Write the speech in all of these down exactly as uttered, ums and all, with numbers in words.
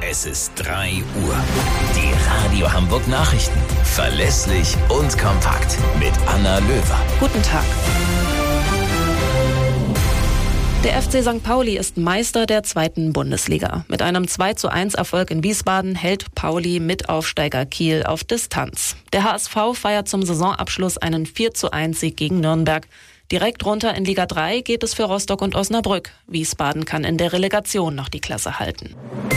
Es ist drei Uhr. Die Radio Hamburg Nachrichten. Verlässlich und kompakt. Mit Anna Löwer. Guten Tag. Der F C Sankt Pauli ist Meister der zweiten Bundesliga. Mit einem zwei zu eins Erfolg in Wiesbaden hält Pauli Mitaufsteiger Kiel auf Distanz. Der H S V feiert zum Saisonabschluss einen vier zu eins Sieg gegen Nürnberg. Direkt runter in Liga drei geht es für Rostock und Osnabrück. Wiesbaden kann in der Relegation noch die Klasse halten.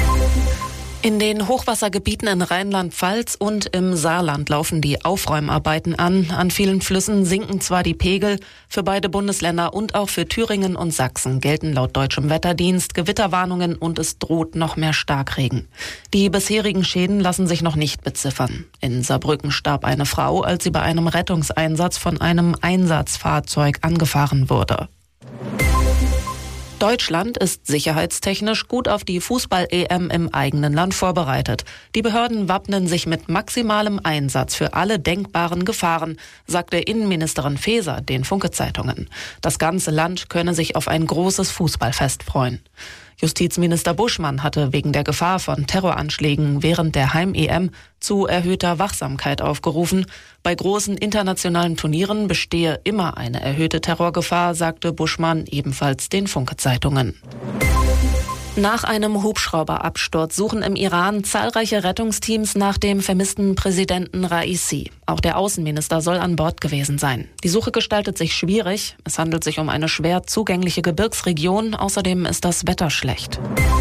In den Hochwassergebieten in Rheinland-Pfalz und im Saarland laufen die Aufräumarbeiten an. An vielen Flüssen sinken zwar die Pegel. Für beide Bundesländer und auch für Thüringen und Sachsen gelten laut deutschem Wetterdienst Gewitterwarnungen und es droht noch mehr Starkregen. Die bisherigen Schäden lassen sich noch nicht beziffern. In Saarbrücken starb eine Frau, als sie bei einem Rettungseinsatz von einem Einsatzfahrzeug angefahren wurde. Deutschland ist sicherheitstechnisch gut auf die Fußball-E M im eigenen Land vorbereitet. Die Behörden wappnen sich mit maximalem Einsatz für alle denkbaren Gefahren, sagte Innenministerin Faeser den Funke-Zeitungen. Das ganze Land könne sich auf ein großes Fußballfest freuen. Justizminister Buschmann hatte wegen der Gefahr von Terroranschlägen während der Heim-E M zu erhöhter Wachsamkeit aufgerufen. Bei großen internationalen Turnieren bestehe immer eine erhöhte Terrorgefahr, sagte Buschmann ebenfalls den Funke-Zeitungen. Nach einem Hubschrauberabsturz suchen im Iran zahlreiche Rettungsteams nach dem vermissten Präsidenten Raisi. Auch der Außenminister soll an Bord gewesen sein. Die Suche gestaltet sich schwierig. Es handelt sich um eine schwer zugängliche Gebirgsregion. Außerdem ist das Wetter schlecht.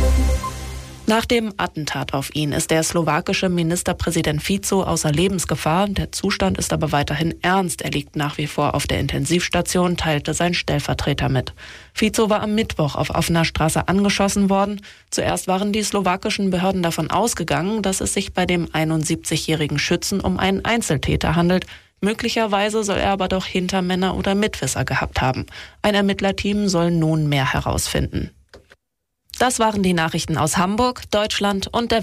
Nach dem Attentat auf ihn ist der slowakische Ministerpräsident Fico außer Lebensgefahr. Der Zustand ist aber weiterhin ernst. Er liegt nach wie vor auf der Intensivstation, teilte sein Stellvertreter mit. Fico war am Mittwoch auf offener Straße angeschossen worden. Zuerst waren die slowakischen Behörden davon ausgegangen, dass es sich bei dem einundsiebzigjährigen Schützen um einen Einzeltäter handelt. Möglicherweise soll er aber doch Hintermänner oder Mitwisser gehabt haben. Ein Ermittlerteam soll nun mehr herausfinden. Das waren die Nachrichten aus Hamburg, Deutschland und der